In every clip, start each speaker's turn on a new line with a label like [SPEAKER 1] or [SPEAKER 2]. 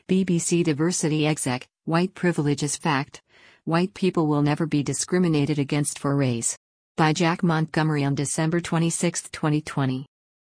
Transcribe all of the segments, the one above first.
[SPEAKER 1] BBC Diversity Exec, White Privilege is Fact. White people will never be discriminated against for race. By Jack Montgomery on December 26, 2020.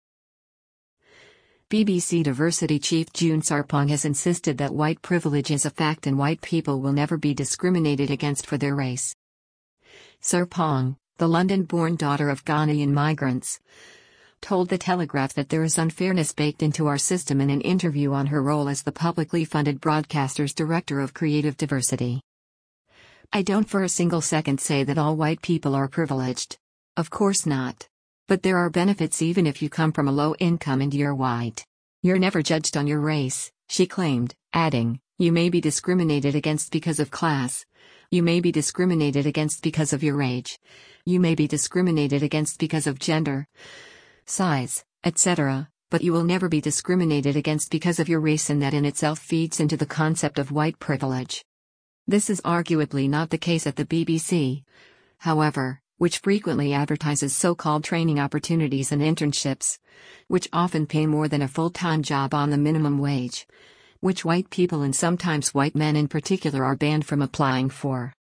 [SPEAKER 1] BBC Diversity Chief June Sarpong has insisted that white privilege is a fact and white people will never be discriminated against for their race. Sarpong, the London-born daughter of Ghanaian migrants, told The Telegraph that there is unfairness baked into our system in an interview on her role as the publicly funded broadcaster's Director of Creative Diversity. "I don't for a single second say that all white people are privileged. Of course not. But there are benefits even if you come from a low income and you're white. You're never judged on your race," she claimed, adding, "You may be discriminated against because of class. You may be discriminated against because of your age. You may be discriminated against because of gender, size, etc., but you will never be discriminated against because of your race, and that in itself feeds into the concept of white privilege." This is arguably not the case at the BBC, however, which frequently advertises so-called training opportunities and internships, which often pay more than a full-time job on the minimum wage, which white people and sometimes white men in particular are banned from applying for.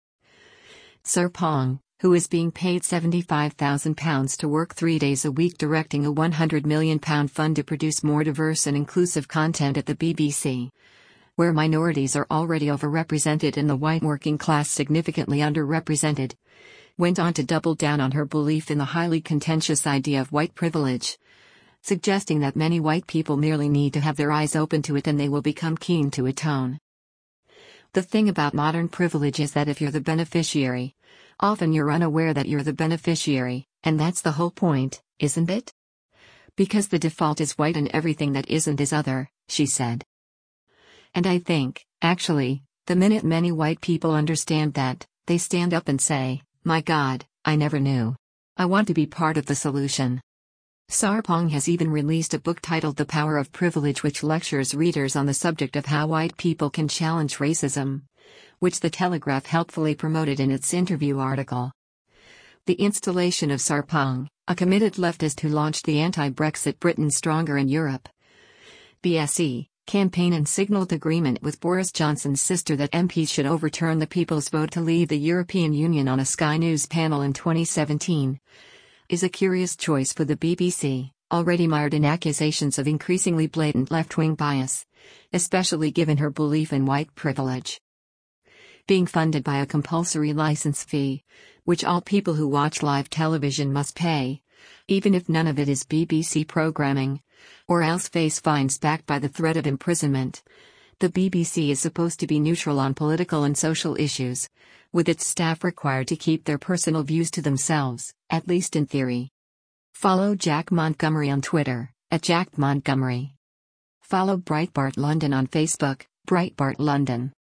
[SPEAKER 1] Sarpong, who is being paid £75,000 to work 3 days a week directing a £100 million fund to produce more diverse and inclusive content at the BBC, where minorities are already overrepresented and the white working class significantly underrepresented, went on to double down on her belief in the highly contentious idea of white privilege, suggesting that many white people merely need to have their eyes open to it and they will become keen to atone. "The thing about modern privilege is that if you're the beneficiary, often you're unaware that you're the beneficiary, and that's the whole point, isn't it? Because the default is white and everything that isn't is other," she said. "And I think, actually, the minute many white people understand that, they stand up and say, 'My God, I never knew. I want to be part of the solution.'" Sarpong has even released a book titled The Power of Privilege, which lectures readers on the subject of how white people can challenge racism, which The Telegraph helpfully promoted in its interview article. The installation of Sarpong, a committed leftist who launched the anti-Brexit Britain Stronger in Europe (BSE) campaign and signalled agreement with Boris Johnson's sister that MPs should overturn the people's vote to leave the European Union on a Sky News panel in 2017, is a curious choice for the BBC, already mired in accusations of increasingly blatant left-wing bias, especially given her belief in white privilege. Being funded by a compulsory license fee, which all people who watch live television must pay, even if none of it is BBC programming, or else face fines backed by the threat of imprisonment, the BBC is supposed to be neutral on political and social issues, with its staff required to keep their personal views to themselves, at least in theory. Follow Jack Montgomery on Twitter, @JackMontgomery. Follow Breitbart London on Facebook, Breitbart London.